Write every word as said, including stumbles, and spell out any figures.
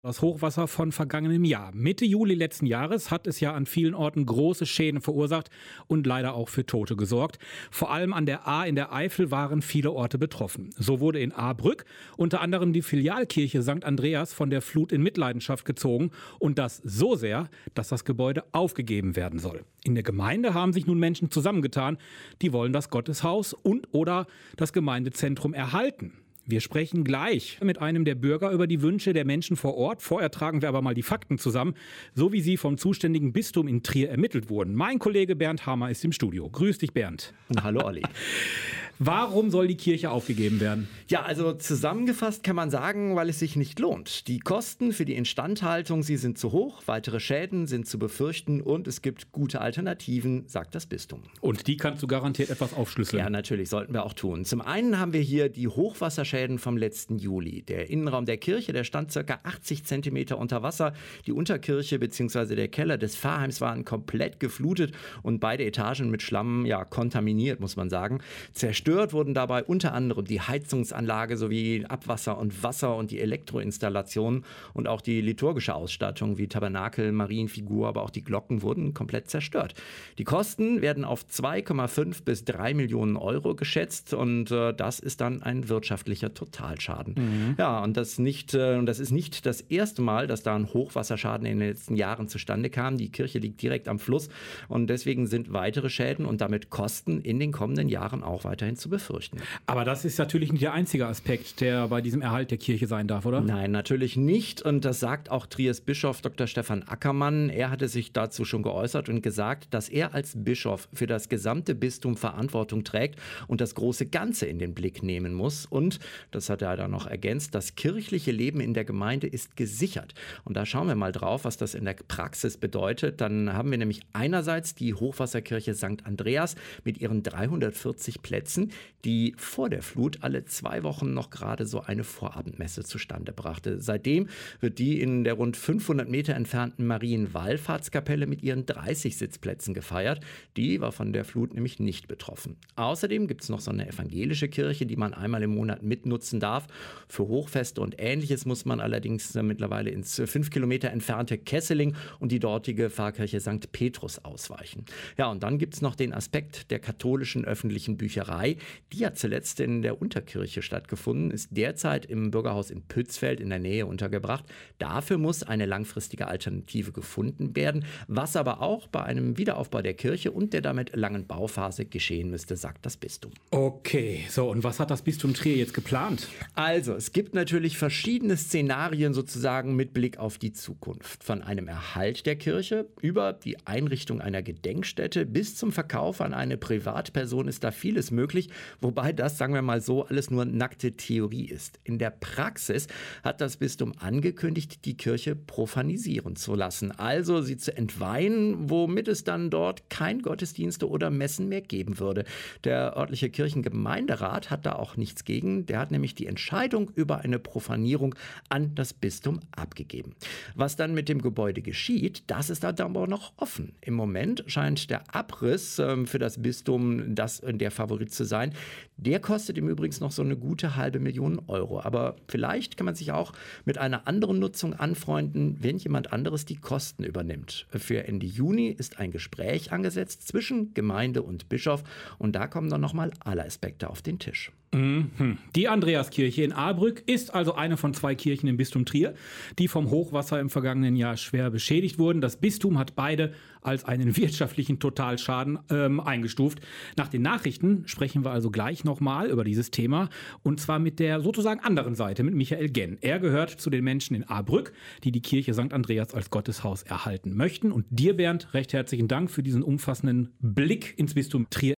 Das Hochwasser von vergangenem Jahr. Mitte Juli letzten Jahres hat es ja an vielen Orten große Schäden verursacht und leider auch für Tote gesorgt. Vor allem an der Ahr in der Eifel waren viele Orte betroffen. So wurde in Ahrbrück unter anderem die Filialkirche Sankt Andreas von der Flut in Mitleidenschaft gezogen und das so sehr, dass das Gebäude aufgegeben werden soll. In der Gemeinde haben sich nun Menschen zusammengetan, die wollen das Gotteshaus und oder das Gemeindezentrum erhalten. Wir sprechen gleich mit einem der Bürger über die Wünsche der Menschen vor Ort. Vorher tragen wir aber mal die Fakten zusammen, so wie sie vom zuständigen Bistum in Trier ermittelt wurden. Mein Kollege Bernd Hammer ist im Studio. Grüß dich, Bernd. Hallo, Olli. Warum soll die Kirche aufgegeben werden? Ja, also zusammengefasst kann man sagen, weil es sich nicht lohnt. Die Kosten für die Instandhaltung, sie sind zu hoch, weitere Schäden sind zu befürchten und es gibt gute Alternativen, sagt das Bistum. Und die kannst du garantiert etwas aufschlüsseln? Ja, natürlich, sollten wir auch tun. Zum einen haben wir hier die Hochwasserschäden vom letzten Juli. Der Innenraum der Kirche, der stand ca. achtzig Zentimeter unter Wasser. Die Unterkirche bzw. der Keller des Pfarrheims waren komplett geflutet und beide Etagen mit Schlamm, ja, kontaminiert, muss man sagen. Zerstört wurden dabei unter anderem die Heizungsanlage sowie Abwasser und Wasser und die Elektroinstallationen und auch die liturgische Ausstattung wie Tabernakel, Marienfigur, aber auch die Glocken wurden komplett zerstört. Die Kosten werden auf zwei Komma fünf bis drei Millionen Euro geschätzt und äh, das ist dann ein wirtschaftlicher Totalschaden. Mhm. Ja, und das, nicht, äh, das ist nicht das erste Mal, dass da ein Hochwasserschaden in den letzten Jahren zustande kam. Die Kirche liegt direkt am Fluss und deswegen sind weitere Schäden und damit Kosten in den kommenden Jahren auch weiterhin zu befürchten. Aber das ist natürlich nicht der einzige Aspekt, der bei diesem Erhalt der Kirche sein darf, oder? Nein, natürlich nicht. Und das sagt auch Triers Bischof Doktor Stefan Ackermann. Er hatte sich dazu schon geäußert und gesagt, dass er als Bischof für das gesamte Bistum Verantwortung trägt und das große Ganze in den Blick nehmen muss. Und, das hat er dann noch ergänzt, das kirchliche Leben in der Gemeinde ist gesichert. Und da schauen wir mal drauf, was das in der Praxis bedeutet. Dann haben wir nämlich einerseits die Hochwasserkirche Sankt Andreas mit ihren dreihundertvierzig Plätzen, die vor der Flut alle zwei Wochen noch gerade so eine Vorabendmesse zustande brachte. Seitdem wird die in der rund fünfhundert Meter entfernten Marienwallfahrtskapelle mit ihren dreißig Sitzplätzen gefeiert. Die war von der Flut nämlich nicht betroffen. Außerdem gibt es noch so eine evangelische Kirche, die man einmal im Monat mitnutzen darf. Für Hochfeste und Ähnliches muss man allerdings mittlerweile ins fünf Kilometer entfernte Kesseling und die dortige Pfarrkirche Sankt Petrus ausweichen. Ja, und dann gibt es noch den Aspekt der katholischen öffentlichen Bücherei. Die hat zuletzt in der Unterkirche stattgefunden, ist derzeit im Bürgerhaus in Pützfeld in der Nähe untergebracht. Dafür muss eine langfristige Alternative gefunden werden, was aber auch bei einem Wiederaufbau der Kirche und der damit langen Bauphase geschehen müsste, sagt das Bistum. Okay, so und was hat das Bistum Trier jetzt geplant? Also, es gibt natürlich verschiedene Szenarien sozusagen mit Blick auf die Zukunft. Von einem Erhalt der Kirche über die Einrichtung einer Gedenkstätte bis zum Verkauf an eine Privatperson ist da vieles möglich. Wobei das, sagen wir mal so, alles nur nackte Theorie ist. In der Praxis hat das Bistum angekündigt, die Kirche profanisieren zu lassen. Also sie zu entweihen, womit es dann dort kein Gottesdienste oder Messen mehr geben würde. Der örtliche Kirchengemeinderat hat da auch nichts gegen. Der hat nämlich die Entscheidung über eine Profanierung an das Bistum abgegeben. Was dann mit dem Gebäude geschieht, das ist dann aber noch offen. Im Moment scheint der Abriss äh, für das Bistum das der Favorit zu sein. Der kostet im Übrigen noch so eine gute halbe Million Euro. Aber vielleicht kann man sich auch mit einer anderen Nutzung anfreunden, wenn jemand anderes die Kosten übernimmt. Für Ende Juni ist ein Gespräch angesetzt zwischen Gemeinde und Bischof und da kommen dann nochmal alle Aspekte auf den Tisch. Mhm. Die Andreaskirche in Ahrbrück ist also eine von zwei Kirchen im Bistum Trier, die vom Hochwasser im vergangenen Jahr schwer beschädigt wurden. Das Bistum hat beide als einen wirtschaftlichen Totalschaden ähm, eingestuft. Nach den Nachrichten sprechen wir also gleich nochmal über dieses Thema und zwar mit der sozusagen anderen Seite, mit Michael Genn. Er gehört zu den Menschen in Ahrbrück, die die Kirche Sankt Andreas als Gotteshaus erhalten möchten. Und dir, Bernd, recht herzlichen Dank für diesen umfassenden Blick ins Bistum Trier.